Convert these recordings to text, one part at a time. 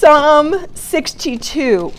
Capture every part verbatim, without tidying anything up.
Psalm sixty-two.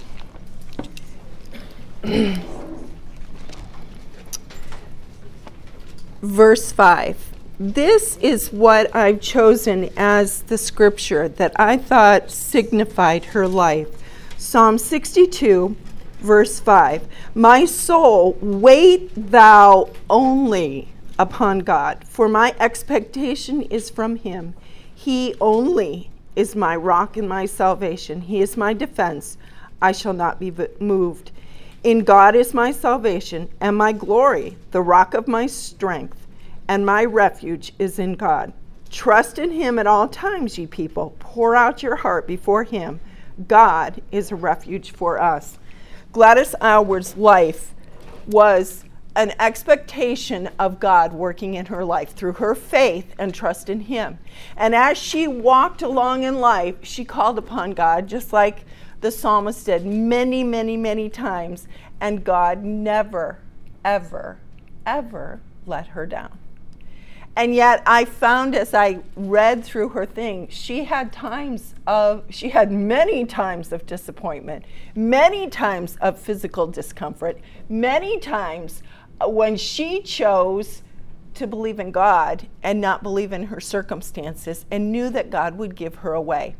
Verse five. This is what I've chosen as the scripture that I thought signified her life. Psalm sixty-two, verse five. My soul, wait thou only upon God, for my expectation is from him. He only is my rock and my salvation. He is my defense. I shall not be moved. In God is my salvation and my glory, the rock of my strength, and my refuge is in God. Trust in him at all times, ye people. Pour out your heart before him. God is a refuge for us. Gladys Aylward's life was an expectation of God working in her life through her faith and trust in him. And as she walked along in life, she called upon God, just like the psalmist did many, many, many times. And God never, ever, ever let her down. And yet I found as I read through her thing, she had times of, she had many times of disappointment, many times of physical discomfort, many times when she chose to believe in God and not believe in her circumstances and knew that God would give her a way.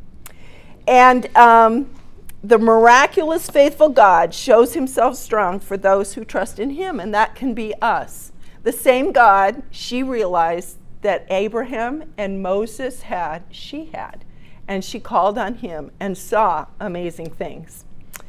And um, the miraculous, faithful God shows himself strong for those who trust in him, and that can be us. The same God she realized that Abraham and Moses had, she had. And she called on him and saw amazing things.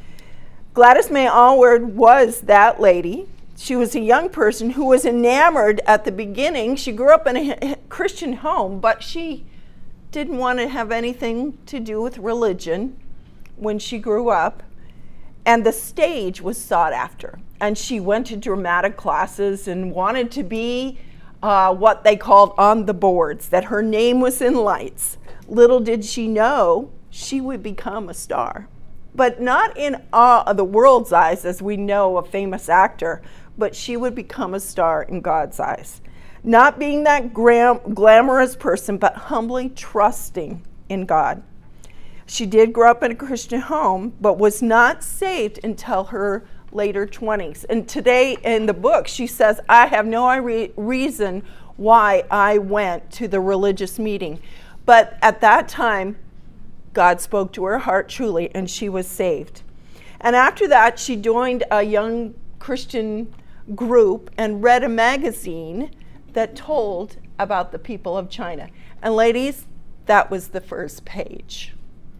Gladys May Aylward was that lady. She was a young person who was enamored at the beginning. She grew up in a Christian home, but she didn't want to have anything to do with religion when she grew up. And the stage was sought after. And she went to dramatic classes and wanted to be uh, what they called on the boards, that her name was in lights. Little did she know she would become a star. But not in uh, the world's eyes, as we know a famous actor, but she would become a star in God's eyes. Not being that gram- glamorous person, but humbly trusting in God. She did grow up in a Christian home, but was not saved until her later twenties. And today in the book, she says, I have no re- reason why I went to the religious meeting. But at that time, God spoke to her heart truly, and she was saved. And after that, she joined a young Christian group and read a magazine that told about the people of China. And ladies, that was the first page.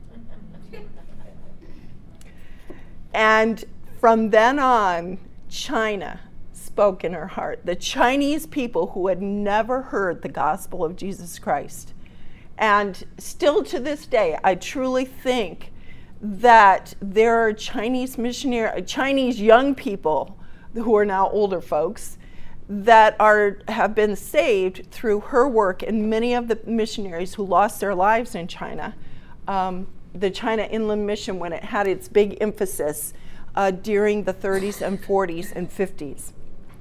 And from then on, China spoke in her heart. The Chinese people who had never heard the gospel of Jesus Christ. And still to this day, I truly think that there are Chinese missionary, Chinese young people who are now older folks that are have been saved through her work, and many of the missionaries who lost their lives in China. Um, the China Inland Mission, when it had its big emphasis uh, during the thirties and forties and fifties.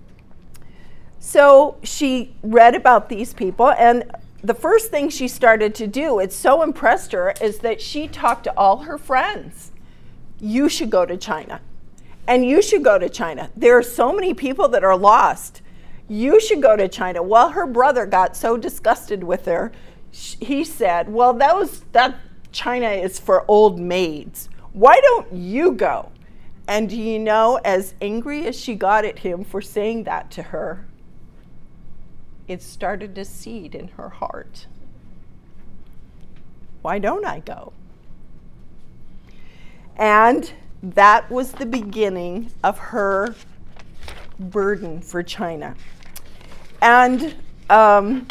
So she read about these people, and the first thing she started to do, it so impressed her, is that she talked to all her friends. You should go to China. And you should go to China. There are so many people that are lost. You should go to China. Well, her brother got so disgusted with her, he said, well, that was, that China is for old maids. Why don't you go? And do you know, as angry as she got at him for saying that to her, it started to seed in her heart. Why don't I go? And that was the beginning of her burden for China. And um,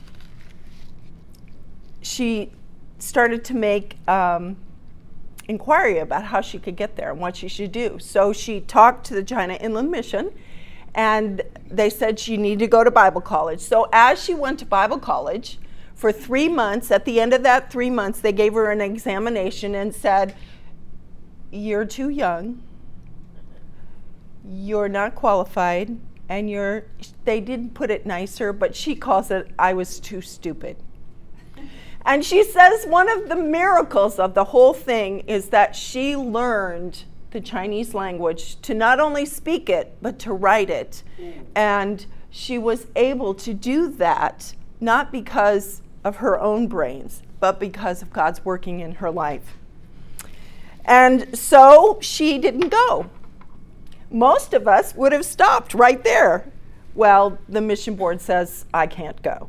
she started to make um, inquiry about how she could get there and what she should do. So she talked to the China Inland Mission, and they said she needed to go to Bible college. So as she went to Bible college for three months, at the end of that three months, they gave her an examination and said, you're too young, you're not qualified, and you're, they didn't put it nicer, but she calls it, I was too stupid. And she says one of the miracles of the whole thing is that she learned the Chinese language to not only speak it, but to write it. Mm. And she was able to do that, not because of her own brains, but because of God's working in her life. And so she didn't go. Most of us would have stopped right there. Well, the mission board says, I can't go.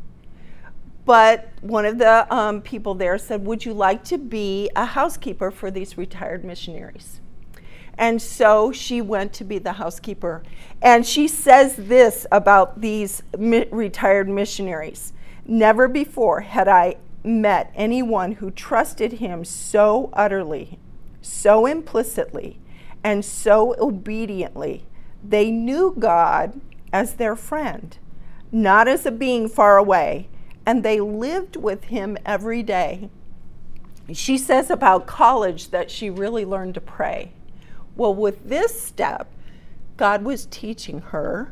But one of the um, people there said, would you like to be a housekeeper for these retired missionaries? And so she went to be the housekeeper. And she says this about these mi- retired missionaries. Never before had I met anyone who trusted him so utterly, so implicitly, and so obediently. They knew God as their friend, not as a being far away, and they lived with him every day. She says about college that she really learned to pray. Well, with this step, God was teaching her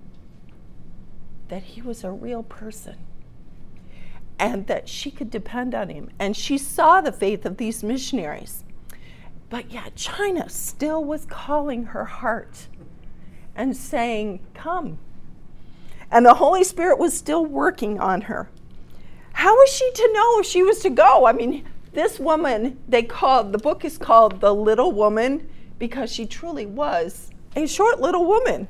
that he was a real person and that she could depend on him. And she saw the faith of these missionaries. But yet China still was calling her heart and saying, come. And the Holy Spirit was still working on her. How was she to know if she was to go? I mean, this woman, they called, the book is called The Little Woman, because she truly was a short little woman.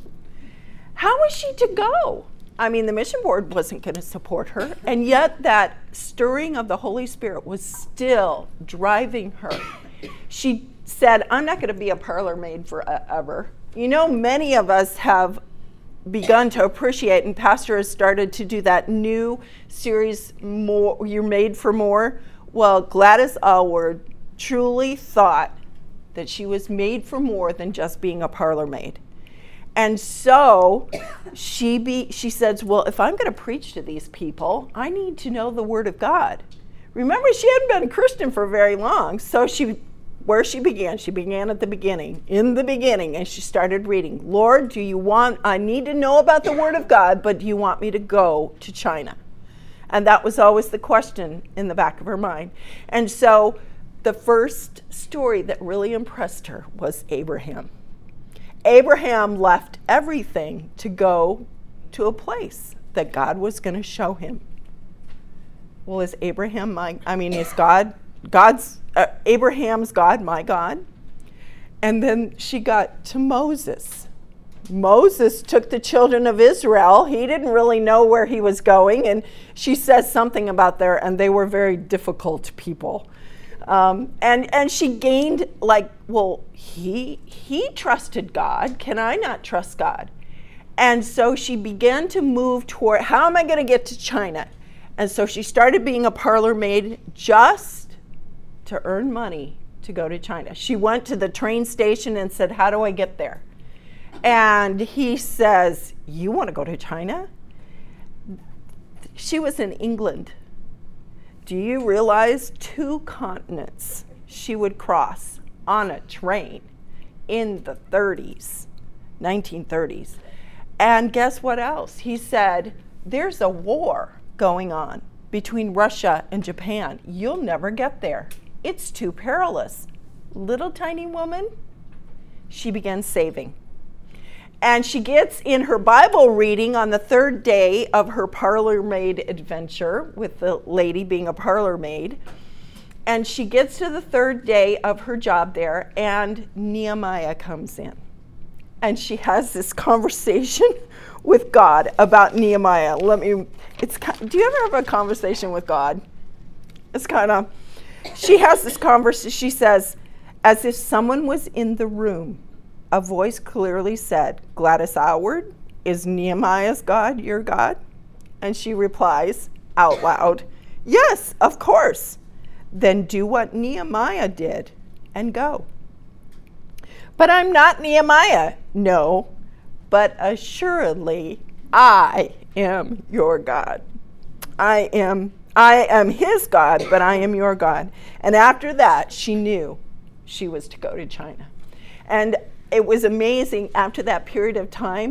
How was she to go? I mean, the mission board wasn't going to support her, and yet that stirring of the Holy Spirit was still driving her. She said, I'm not going to be a parlor maid forever. You know, many of us have begun to appreciate, and Pastor has started to do that new series, more, You're Made for More. Well, Gladys Aylward truly thought that she was made for more than just being a parlor maid. And so she be, she says, well, if I'm going to preach to these people, I need to know the Word of God. Remember, she hadn't been a Christian for very long, so she, where she began, she began at the beginning, in the beginning, and she started reading, Lord, do you want, I need to know about the Word of God, but do you want me to go to China? And that was always the question in the back of her mind. And so the first story that really impressed her was Abraham. Abraham left everything to go to a place that God was going to show him. Well, is Abraham my, I mean, is God, God's, uh, Abraham's God my God? And then she got to Moses. Moses took the children of Israel. He didn't really know where he was going. And she says something about there, and they were very difficult people. Um, and, and she gained, like, well, he, he trusted God. Can I not trust God? And so she began to move toward, how am I going to get to China? And so she started being a parlor maid just to earn money to go to China. She went to the train station and said, how do I get there? And he says, you want to go to China? She was in England. Do you realize two continents she would cross on a train in the thirties, nineteen thirties? And guess what else? He said, there's a war going on between Russia and Japan. You'll never get there. It's too perilous. Little tiny woman, she began saving. And she gets in her Bible reading on the third day of her parlor maid adventure with the lady being a parlor maid. And she gets to the third day of her job there, and Nehemiah comes in. And she has this conversation with God about Nehemiah. Let me, it's, do you ever have a conversation with God? It's kind of, she has this conversation, she says, as if someone was in the room. A voice clearly said, Gladys Aylward, is Nehemiah's God your God? And she replies out loud, yes, of course. Then do what Nehemiah did and go. But I'm not Nehemiah. No, but assuredly I am your God. I am, I am his God, but I am your God. And after that, she knew she was to go to China. And it was amazing after that period of time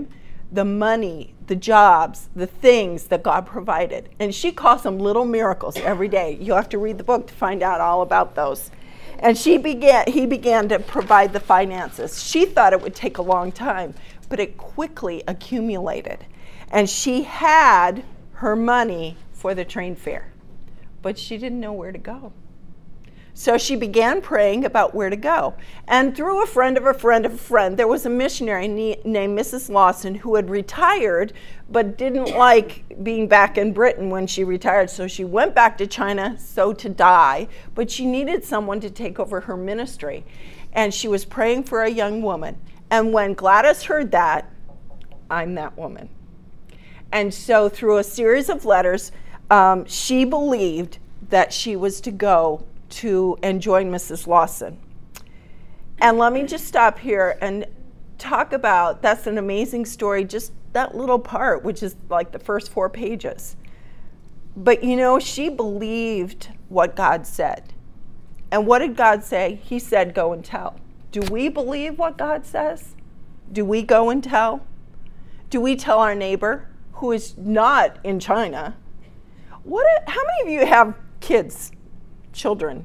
the money, the jobs, the things that God provided. And she calls them little miracles every day. You'll have to read the book to find out all about those. And she began, he began to provide the finances. She thought it would take a long time, but it quickly accumulated. And she had her money for the train fare, but she didn't know where to go. So she began praying about where to go. And through a friend of a friend of a friend, there was a missionary named Missus Lawson who had retired, but didn't like being back in Britain when she retired. So she went back to China, so to die, but she needed someone to take over her ministry. And she was praying for a young woman. And when Gladys heard that, I'm that woman. And so through a series of letters, um, she believed that she was to go to and join Missus Lawson. And let me just stop here and talk about, that's an amazing story, just that little part, which is like the first four pages. But you know, she believed what God said. And what did God say? He said, go and tell. Do we believe what God says? Do we go and tell? Do we tell our neighbor who is not in China? What? How many of you have kids? Children,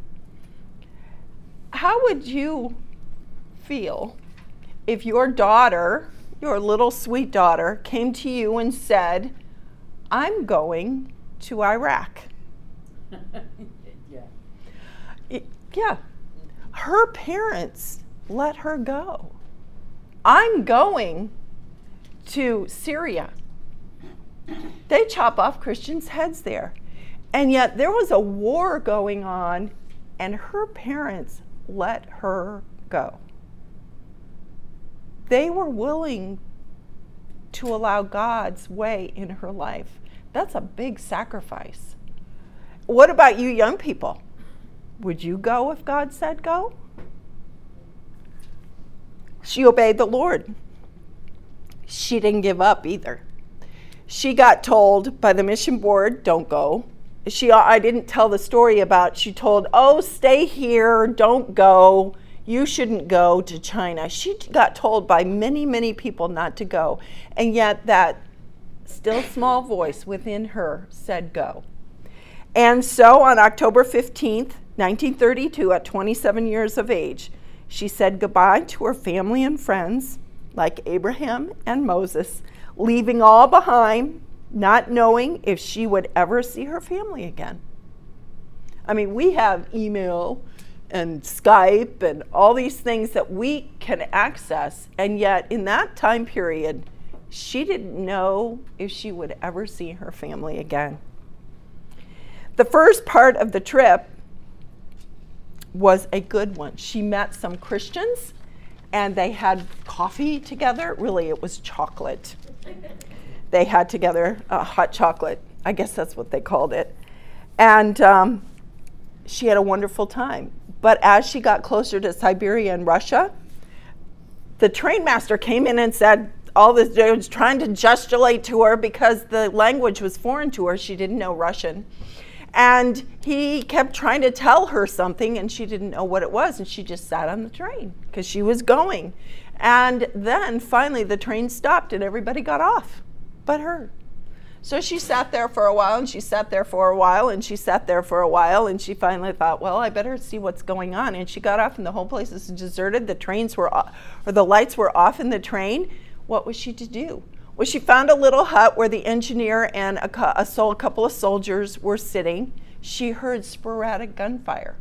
how would you feel if your daughter, your little sweet daughter, came to you and said, I'm going to Iraq? Yeah. It, yeah. Her parents let her go. I'm going to Syria. They chop off Christians' heads there. And yet there was a war going on, and her parents let her go. They were willing to allow God's way in her life. That's a big sacrifice. What about you young people? Would you go if God said go? She obeyed the Lord. She didn't give up either. She got told by the mission board, don't go. She, I didn't tell the story about, she told, oh, stay here, don't go. You shouldn't go to China. She got told by many, many people not to go. And yet that still small voice within her said go. And so on October fifteenth, nineteen thirty-two, at twenty-seven years of age, she said goodbye to her family and friends, like Abraham and Moses, leaving all behind, not knowing if she would ever see her family again. I mean, we have email and Skype and all these things that we can access, and yet in that time period, she didn't know if she would ever see her family again. The first part of the trip was a good one. She met some Christians, and they had coffee together. Really, it was chocolate. They had together uh, hot chocolate. I guess that's what they called it. And um, she had a wonderful time. But as she got closer to Siberia and Russia, the train master came in and said all this, they was trying to gesticulate to her because the language was foreign to her. She didn't know Russian. And he kept trying to tell her something, and she didn't know what it was, and she just sat on the train because she was going. And then finally the train stopped and everybody got off but her. So she sat there for a while, and she sat there for a while, and she sat there for a while, and she finally thought, well, I better see what's going on. And she got off, and the whole place was deserted. The trains were off, or the lights were off in the train. What was she to do? Well, she found a little hut where the engineer and a, a, sol- a couple of soldiers were sitting. She heard sporadic gunfire.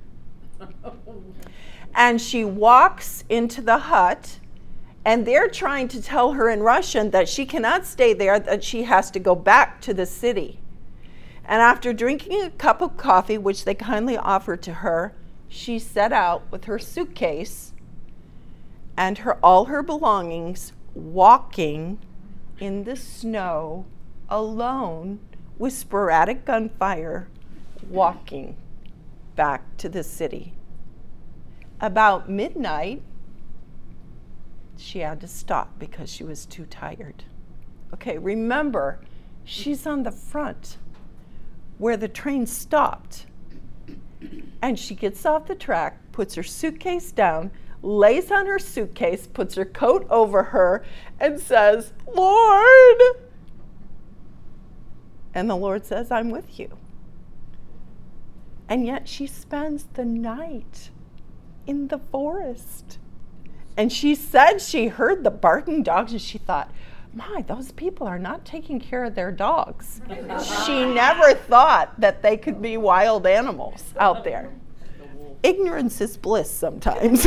And she walks into the hut, and they're trying to tell her in Russian that she cannot stay there, that she has to go back to the city. And after drinking a cup of coffee, which they kindly offered to her, she set out with her suitcase and her all her belongings, walking in the snow alone with sporadic gunfire, walking back to the city. About midnight, she had to stop because she was too tired. Okay, remember, she's on the front where the train stopped. And she gets off the track, puts her suitcase down, lays on her suitcase, puts her coat over her, and says, Lord. And the Lord says, I'm with you. And yet she spends the night in the forest. And she said she heard the barking dogs, and she thought, my, those people are not taking care of their dogs. She never thought that they could be wild animals out there. Ignorance is bliss sometimes.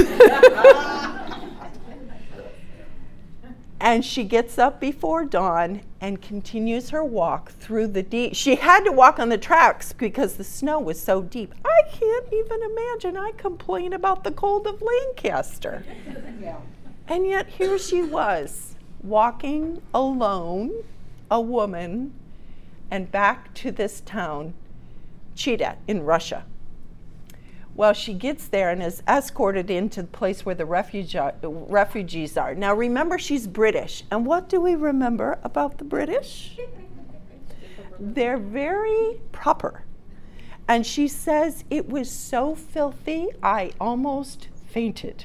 And she gets up before dawn and continues her walk through the deep. She had to walk on the tracks because the snow was so deep. I can't even imagine. I complain about the cold of Lancaster. Yeah. And yet here she was, walking alone, a woman, and back to this town, Chita, in Russia. Well, she gets there and is escorted into the place where the refuge, refugees are. Now, remember, she's British. And what do we remember about the British? They're very proper. And she says, it was so filthy, I almost fainted.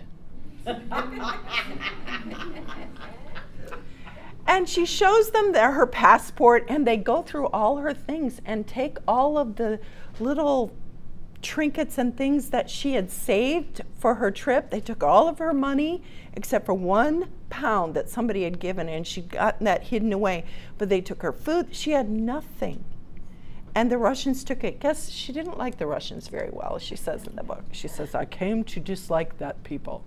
And she shows them there her passport, and they go through all her things and take all of the little trinkets and things that she had saved for her trip. They took all of her money except for one pound that somebody had given, and she'd gotten that hidden away. But they took her food. She had nothing. And the Russians took it. Guess she didn't like the Russians very well, she says in the book. She says, I came to dislike that people.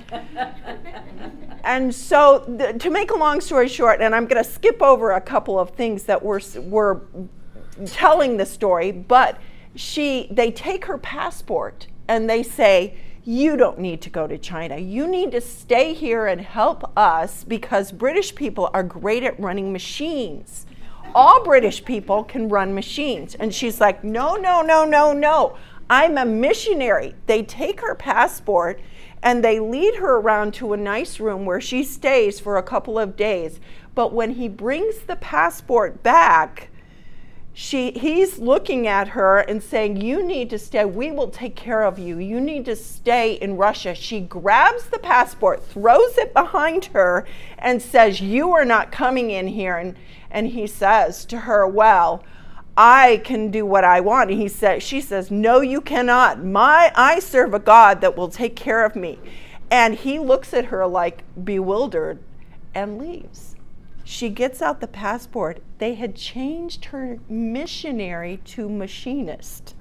And so th- to make a long story short, and I'm going to skip over a couple of things that were, were telling the story, but She, they take her passport and they say, you don't need to go to China. You need to stay here and help us because British people are great at running machines. All British people can run machines. And she's like, no, no, no, no, no. I'm a missionary. They take her passport and they lead her around to a nice room where she stays for a couple of days. But when he brings the passport back, She, he's looking at her and saying, you need to stay. We will take care of you. You need to stay in Russia. She grabs the passport, throws it behind her, and says, you are not coming in here. And, and he says to her, well, I can do what I want. And he says, she says, no, you cannot. My, I serve a God that will take care of me. And he looks at her like bewildered and leaves. She gets out the passport. They had changed her missionary to machinist.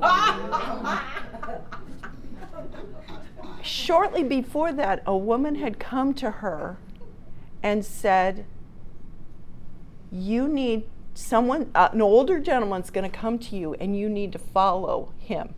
Shortly before that, a woman had come to her and said, you need someone, uh, an older gentleman's going to come to you and you need to follow him.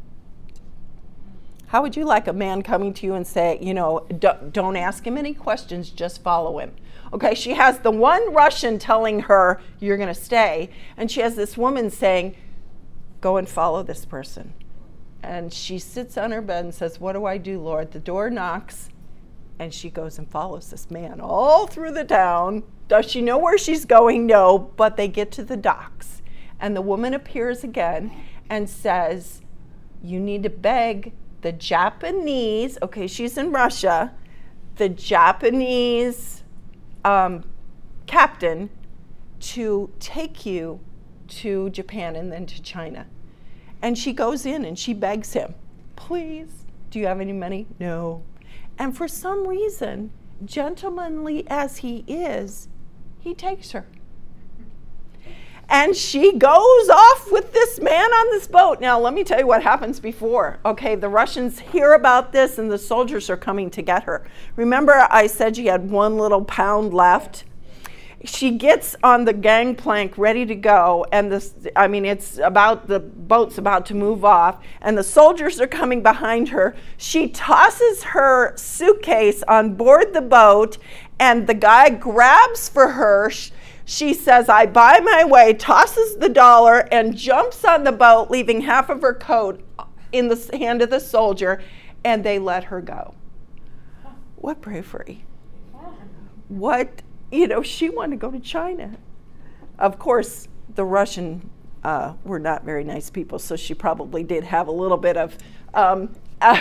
How would you like a man coming to you and say, you know, don't, don't ask him any questions, just follow him? Okay, she has the one Russian telling her, you're going to stay. And she has this woman saying, go and follow this person. And she sits on her bed and says, what do I do, Lord? The door knocks, and she goes and follows this man all through the town. Does she know where she's going? No, but they get to the docks. And the woman appears again and says, you need to beg the Japanese, okay, she's in Russia, the Japanese Um, captain to take you to Japan and then to China. And she goes in and she begs him, please, do you have any money? No. And for some reason, gentlemanly as he is, he takes her. And she goes off with this man on this boat. Now, let me tell you what happens before. Okay, the Russians hear about this and the soldiers are coming to get her. Remember I said she had one little pound left? She gets on the gangplank ready to go, and this, I mean, it's about, the boat's about to move off, and the soldiers are coming behind her. She tosses her suitcase on board the boat, and the guy grabs for her. She says, I buy my way, tosses the dollar, and jumps on the boat, leaving half of her coat in the hand of the soldier, and they let her go. What bravery. What, you know, she wanted to go to China. Of course, the Russian uh, were not very nice people, so she probably did have a little bit of um, uh,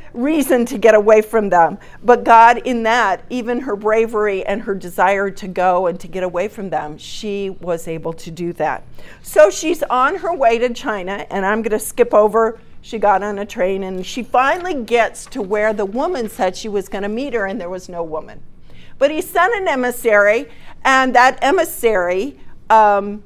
reason to get away from them. But God, in that, even her bravery and her desire to go and to get away from them, she was able to do that. So she's on her way to China, and I'm going to skip over. She got on a train, and she finally gets to where the woman said she was going to meet her, and there was no woman. But he sent an emissary, and that emissary um,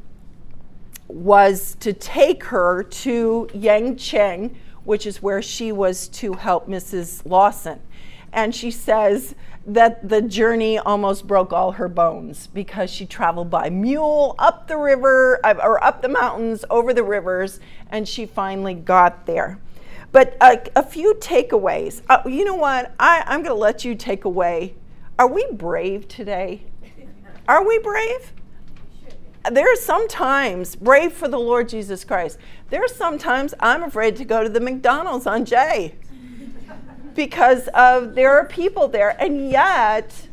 was to take her to Yangcheng, which is where she was to help Missus Lawson. And she says that the journey almost broke all her bones because she traveled by mule up the river, or up the mountains, over the rivers, and she finally got there. But a, a few takeaways. Uh, you know what? I, I'm going to let you take away. Are we brave today? Are we brave? There are some times, brave for the Lord Jesus Christ, there are some times I'm afraid to go to the McDonald's on Jay because of there are people there. And yet,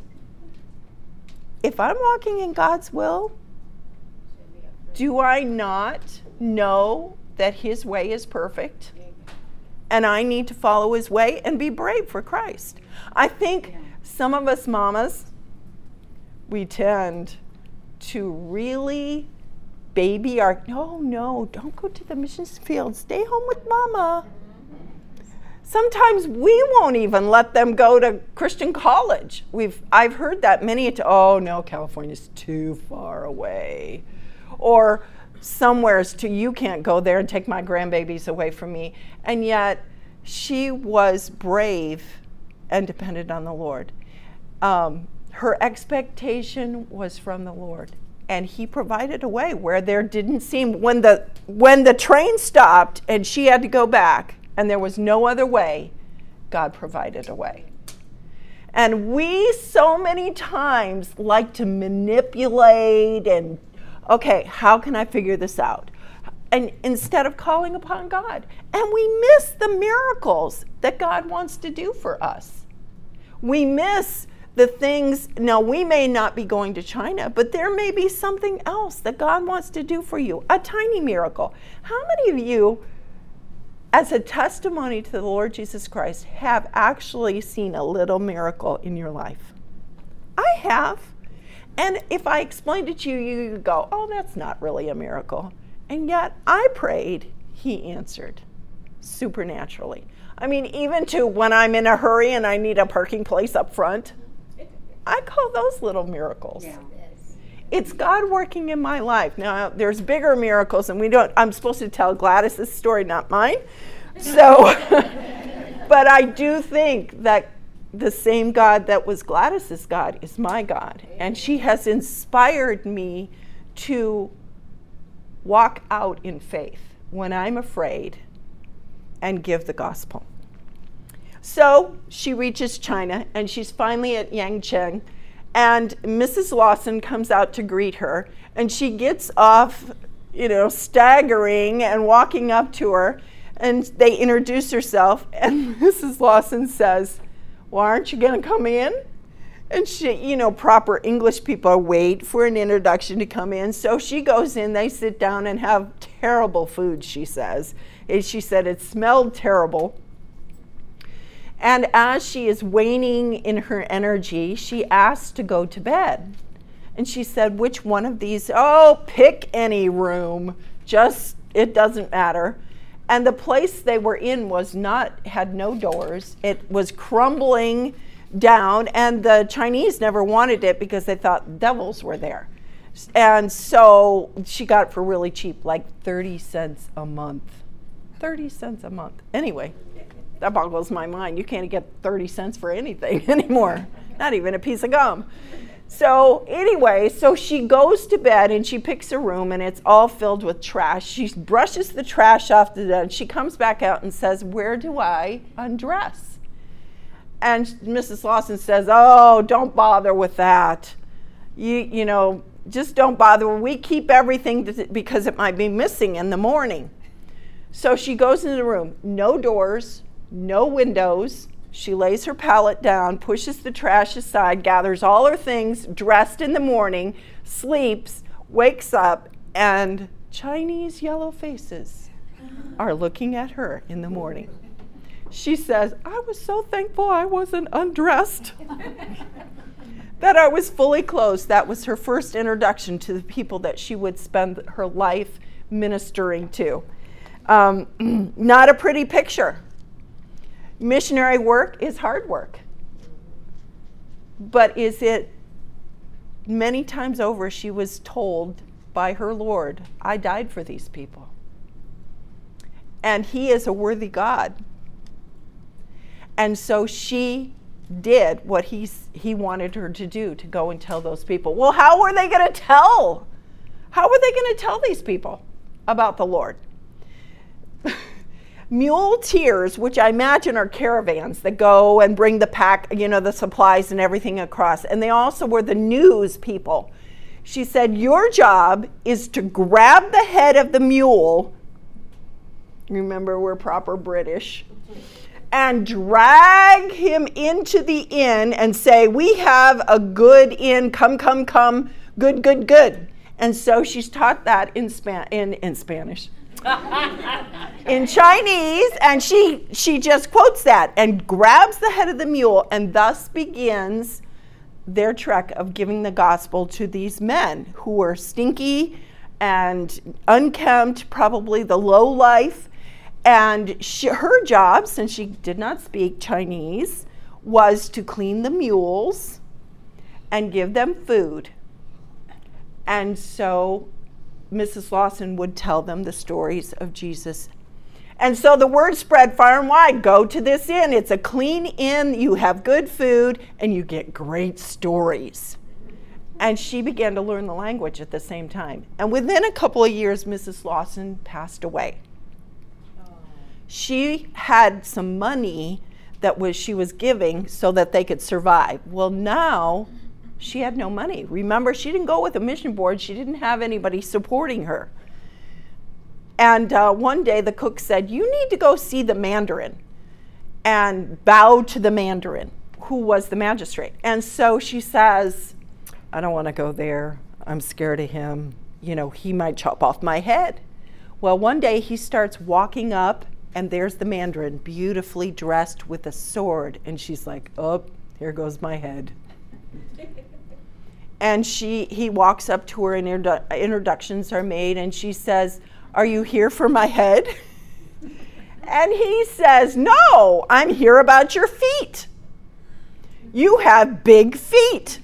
if I'm walking in God's will, do I not know that his way is perfect? And I need to follow his way and be brave for Christ. I think some of us mamas, we tend to really baby our, no, no, don't go to the missions field. Stay home with mama. Sometimes we won't even let them go to Christian college. We've, I've heard that many, to, oh no, California's too far away. Or somewhere's to, you can't go there and take my grandbabies away from me. And yet she was brave and depended on the Lord. Um, her expectation was from the Lord, and he provided a way where there didn't seem, when the when the train stopped and she had to go back and there was no other way, God provided a way. And we so many times like to manipulate and, okay, how can I figure this out? And instead of calling upon God. And we miss the miracles that God wants to do for us. We miss the things, now we may not be going to China, but there may be something else that God wants to do for you, a tiny miracle. How many of you, as a testimony to the Lord Jesus Christ, have actually seen a little miracle in your life? I have. And if I explained it to you, you would go, oh, that's not really a miracle. And yet I prayed, he answered supernaturally. I mean, even to when I'm in a hurry and I need a parking place up front, I call those little miracles. Yeah. It's God working in my life. Now, there's bigger miracles, and we don't, I'm supposed to tell Gladys's story, not mine. So, but I do think that the same God that was Gladys's God is my God. And she has inspired me to walk out in faith when I'm afraid and give the gospel. So she reaches China, and she's finally at Yangcheng, and Missus Lawson comes out to greet her, and she gets off, you know, staggering and walking up to her, and they introduce herself, and Missus Lawson says, well, aren't you going to come in? And she, you know, proper English people wait for an introduction to come in. So she goes in, they sit down and have terrible food, she says. And she said it smelled terrible. And as she is waning in her energy, she asked to go to bed. And she said, which one of these? Oh, pick any room. Just, it doesn't matter. And the place they were in was not, had no doors. It was crumbling down, and the Chinese never wanted it because they thought devils were there. And so she got it for really cheap, like thirty cents a month. thirty cents a month. Anyway, that boggles my mind. You can't get thirty cents for anything anymore, not even a piece of gum. So anyway, so she goes to bed and she picks a room, and it's all filled with trash. She brushes the trash off the bed. She comes back out and says, where do I undress? And Missus Lawson says, oh, don't bother with that. You, you know, just don't bother. We keep everything to, because it might be missing in the morning. So she goes into the room, no doors, no windows. She lays her pallet down, pushes the trash aside, gathers all her things, dressed in the morning, sleeps, wakes up, and Chinese yellow faces are looking at her in the morning. She says, I was so thankful I wasn't undressed, that I was fully clothed. That was her first introduction to the people that she would spend her life ministering to. Um, not a pretty picture. Missionary work is hard work. But is it, many times over, she was told by her Lord, I died for these people. And he is a worthy God. And so she did what he's, he wanted her to do, to go and tell those people. Well, how were they going to tell? How were they going to tell these people about the Lord? Muleteers, which I imagine are caravans that go and bring the pack, you know, the supplies and everything across. And they also were the news people. She said, your job is to grab the head of the mule. Remember, we're proper British. And drag him into the inn and say, we have a good inn, come, come, come, good, good, good. And so she's taught that in, Span- in, in Spanish. in Chinese, and she she just quotes that and grabs the head of the mule, and thus begins their trek of giving the gospel to these men who were stinky and unkempt, probably the low life. And she, her job, since she did not speak Chinese, was to clean the mules and give them food. And so Missus Lawson would tell them the stories of Jesus. And so the word spread far and wide, go to this inn. It's a clean inn, you have good food, and you get great stories. And she began to learn the language at the same time. And within a couple of years, Missus Lawson passed away. She had some money that was she was giving so that they could survive. Well, now she had no money. Remember, she didn't go with a mission board. She didn't have anybody supporting her. And uh, one day the cook said, you need to go see the Mandarin and bow to the Mandarin, who was the magistrate. And so she says, I don't want to go there. I'm scared of him. You know, he might chop off my head. Well, one day he starts walking up, and there's the Mandarin, beautifully dressed with a sword. And she's like, oh, here goes my head. And she, he walks up to her, and introdu- introductions are made, and she says, are you here for my head? And he says, no, I'm here about your feet. You have big feet.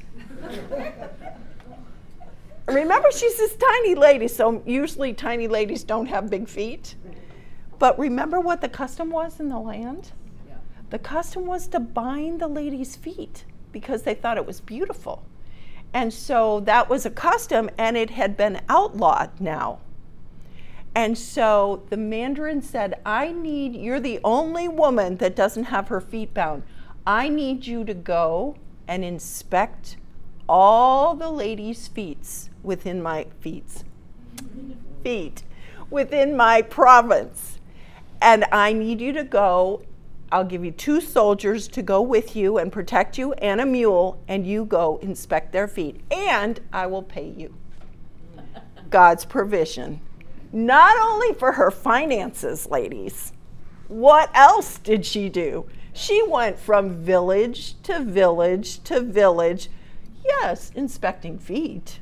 Remember, she's this tiny lady, so usually tiny ladies don't have big feet. But remember what the custom was in the land? Yeah. The custom was to bind the lady's feet because they thought it was beautiful. And so that was a custom, and it had been outlawed now. And so the Mandarin said, I need, you're the only woman that doesn't have her feet bound. I need you to go and inspect all the ladies' feet within my feet, feet, within my province. And I need you to go, I'll give you two soldiers to go with you and protect you, and a mule, and you go inspect their feet. And I will pay you. God's provision. Not only for her finances, ladies. What else did she do? She went from village to village to village. Yes, inspecting feet.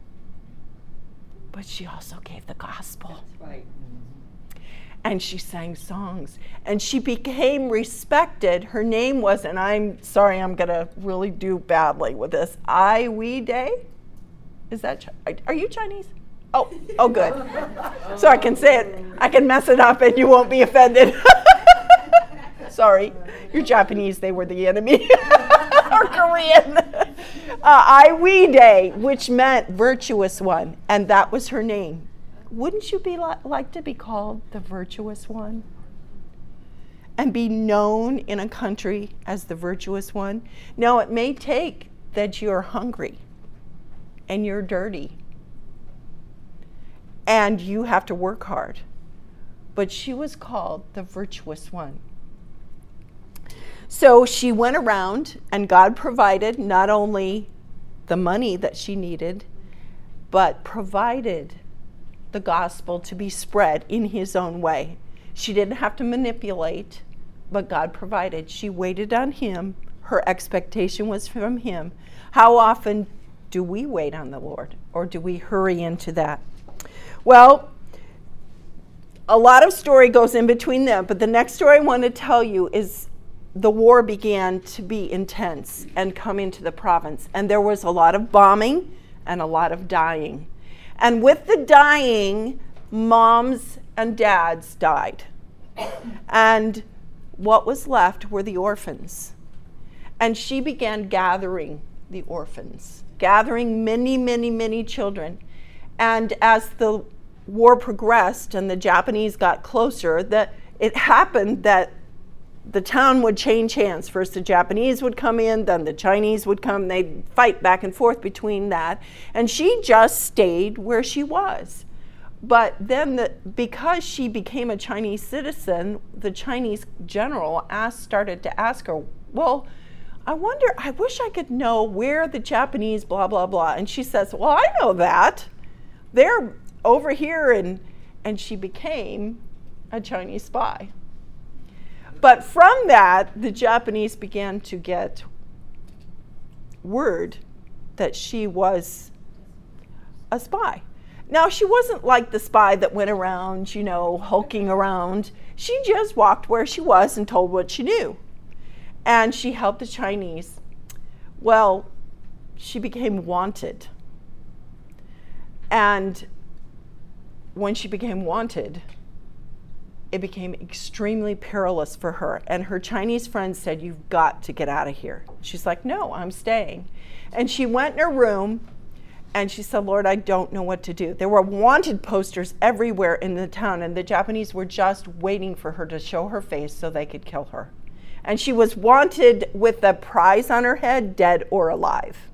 But she also gave the gospel. That's right. And she sang songs. And she became respected. Her name was, and I'm sorry, I'm going to really do badly with this, Ai Weiwei? Is that, are you Chinese? Oh, oh, good. So I can say it. I can mess it up and you won't be offended. Sorry. You're Japanese. They were the enemy. Or Korean. Uh, Ai Weiwei, which meant virtuous one. And that was her name. Wouldn't you be li- like to be called the virtuous one? And be known in a country as the virtuous one? Now, it may take that you're hungry and you're dirty and you have to work hard. But she was called the virtuous one. So she went around, and God provided not only the money that she needed, but provided the gospel to be spread in his own way. She didn't have to manipulate, but God provided. She waited on him. Her expectation was from him. How often do we wait on the Lord, or do we hurry into that? Well, a lot of story goes in between them, but the next story I want to tell you is the war began to be intense and come into the province, and there was a lot of bombing and a lot of dying. And with the dying, moms and dads died. And what was left were the orphans. And she began gathering the orphans, gathering many, many, many children. And as the war progressed and the Japanese got closer, that it happened that the town would change hands. First the Japanese would come in, then the Chinese would come. They'd fight back and forth between that. And she just stayed where she was. But then the, because she became a Chinese citizen, the Chinese general asked, started to ask her, well, I wonder, I wish I could know where the Japanese blah, blah, blah. And she says, well, I know that. They're over here. And, and she became a Chinese spy. But from that, the Japanese began to get word that she was a spy. Now, she wasn't like the spy that went around, you know, hulking around. She just walked where she was and told what she knew. And she helped the Chinese. Well, she became wanted. And when she became wanted, it became extremely perilous for her. And her Chinese friends said, you've got to get out of here. She's like, no, I'm staying. And she went in her room and she said, Lord, I don't know what to do. There were wanted posters everywhere in the town, and the Japanese were just waiting for her to show her face so they could kill her. And she was wanted with a prize on her head, dead or alive.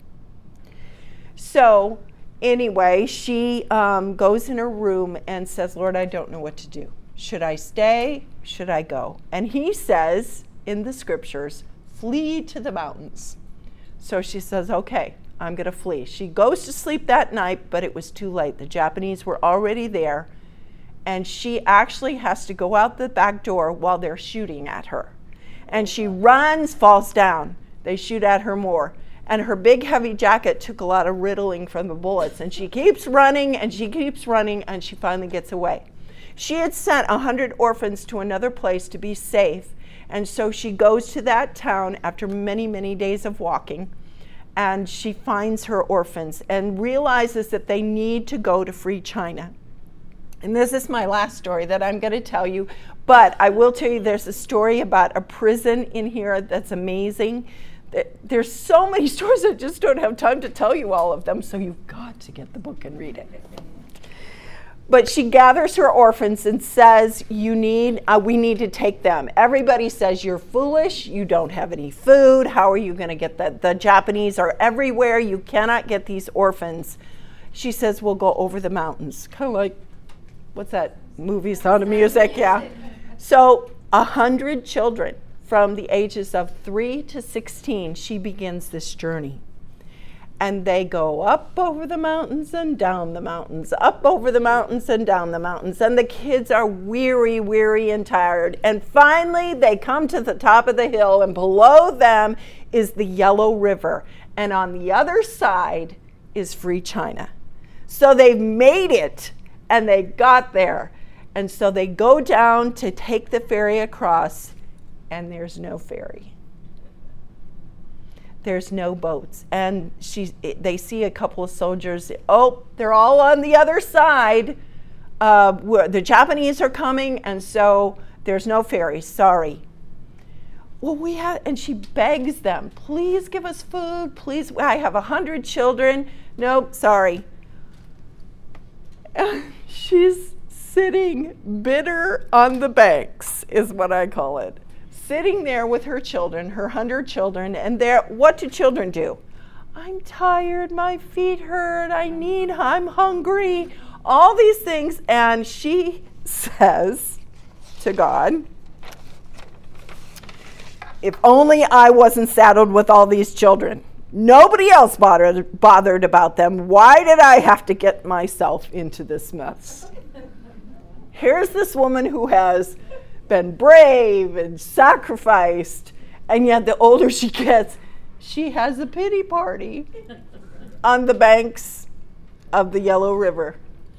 So anyway, she um, goes in her room and says, Lord, I don't know what to do. Should I stay? Should I go? And he says in the scriptures, flee to the mountains. So she says, okay, I'm going to flee. She goes to sleep that night, but it was too late. The Japanese were already there, and she actually has to go out the back door while they're shooting at her. And she runs, falls down. They shoot at her more. And her big heavy jacket took a lot of riddling from the bullets. And she keeps running, and she keeps running, and she finally gets away. She had sent a hundred orphans to another place to be safe. And so she goes to that town after many, many days of walking. And she finds her orphans and realizes that they need to go to free China. And this is my last story that I'm going to tell you. But I will tell you there's a story about a prison in here that's amazing. There's so many stories, I just don't have time to tell you all of them. So you've got to get the book and read it. But she gathers her orphans and says, "You need, uh, we need to take them." Everybody says, "You're foolish. You don't have any food. How are you going to get that? The Japanese are everywhere. You cannot get these orphans." She says, "We'll go over the mountains." Kind of like, what's that movie, Sound of Music? Yeah. So a hundred children from the ages of three to sixteen, she begins this journey. And they go up over the mountains and down the mountains, up over the mountains and down the mountains. And the kids are weary, weary, and tired. And finally, they come to the top of the hill, and below them is the Yellow River. And on the other side is free China. So they've made it, and they got there. And so they go down to take the ferry across, and there's no ferry. There's no boats. And she, they see a couple of soldiers. Oh, they're all on the other side. Uh, the Japanese are coming, and so there's no ferry. Sorry. Well, we had, and she begs them, "Please give us food. Please, I have a hundred children." Nope, sorry. She's sitting bitter on the banks, is what I call it. Sitting there with her children, her hundred children, and there, what do children do? "I'm tired, my feet hurt, I need, I'm hungry," all these things. And she says to God, "If only I wasn't saddled with all these children. Nobody else bothered, bothered about them. Why did I have to get myself into this mess?" Here's this woman who has been brave and sacrificed. And yet the older she gets, she has a pity party on the banks of the Yellow River.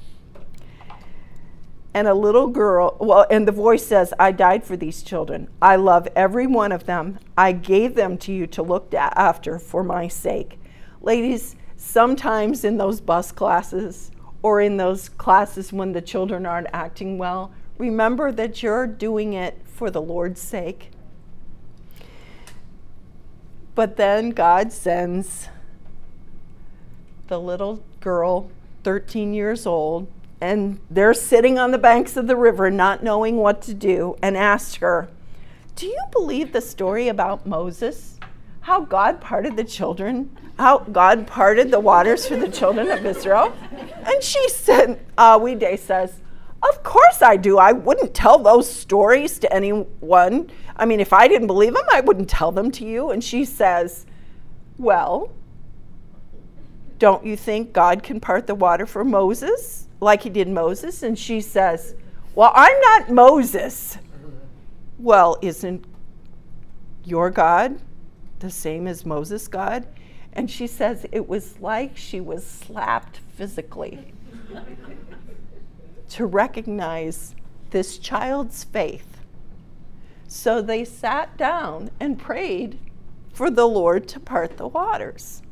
And a little girl, well, and the voice says, I died for these children. I love every one of them. I gave them to you to look after for my sake. Ladies, sometimes in those bus classes or in those classes when the children aren't acting well, remember that you're doing it for the Lord's sake. But then God sends the little girl, thirteen years old, and they're sitting on the banks of the river not knowing what to do, and asked her, do you believe the story about Moses? How God parted the children, how God parted the waters for the children of Israel? And she said, uh, Ouide says, of course I do. I wouldn't tell those stories to anyone. I mean, if I didn't believe them, I wouldn't tell them to you. And she says, well, don't you think God can part the water for Moses like he did Moses? And she says, well, I'm not Moses. Well, isn't your God the same as Moses' God? And she says it was like she was slapped physically to recognize this child's faith. So they sat down and prayed for the Lord to part the waters.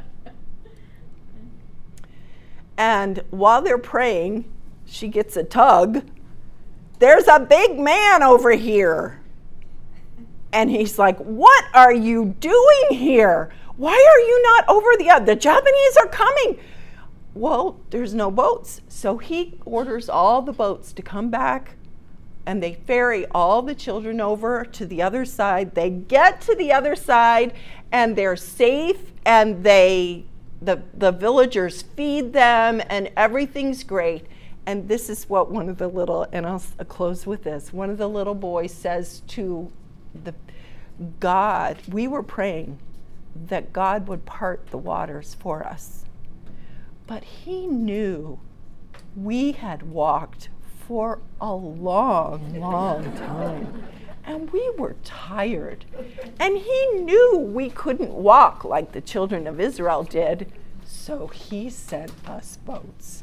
And while they're praying, she gets a tug. There's a big man over here. And he's like, what are you doing here? Why are you not over the other? The Japanese are coming. Well, there's no boats. So he orders all the boats to come back, and they ferry all the children over to the other side. They get to the other side, and they're safe, and they the the villagers feed them, and everything's great. And this is what one of the little, and I'll close with this, one of the little boys says to the God, we were praying that God would part the waters for us. But he knew we had walked for a long, long time. And we were tired. And he knew we couldn't walk like the children of Israel did. So he sent us boats.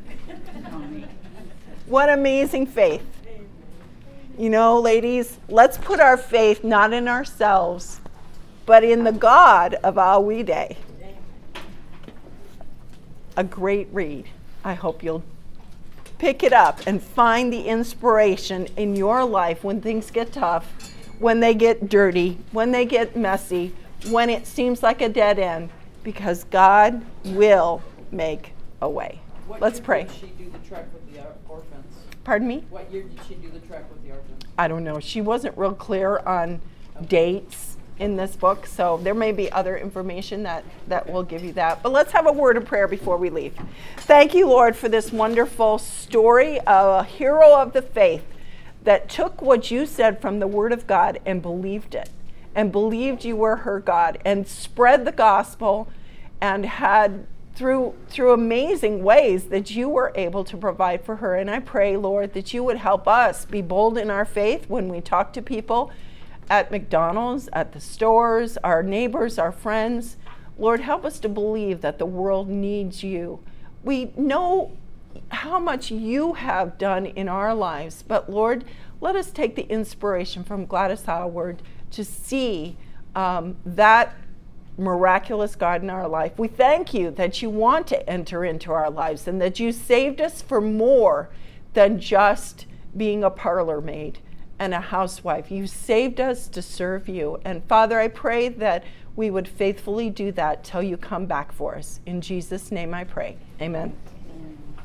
What amazing faith. You know, ladies, let's put our faith not in ourselves, but in the God of Ouide. A great read. I hope you'll pick it up and find the inspiration in your life when things get tough, when they get dirty, when they get messy, when it seems like a dead end, because God will make a way. What Let's year pray. Did she do the trek with the orphans? Pardon me? What year did she do the trek with the orphans? I don't know. She wasn't real clear on dates in this book, so there may be other information that, that will give you that. But let's have a word of prayer before we leave. Thank you, Lord, for this wonderful story of a hero of the faith that took what you said from the Word of God and believed it, and believed you were her God, and spread the gospel, and had through through amazing ways that you were able to provide for her. And I pray, Lord, that you would help us be bold in our faith when we talk to people at McDonald's, at the stores, our neighbors, our friends. Lord, help us to believe that the world needs you. We know how much you have done in our lives, but Lord, let us take the inspiration from Gladys Howard to see um, that miraculous God in our life. We thank you that you want to enter into our lives and that you saved us for more than just being a parlor maid and a housewife. You saved us to serve you. And Father, I pray that we would faithfully do that till you come back for us. In Jesus' name I pray. Amen.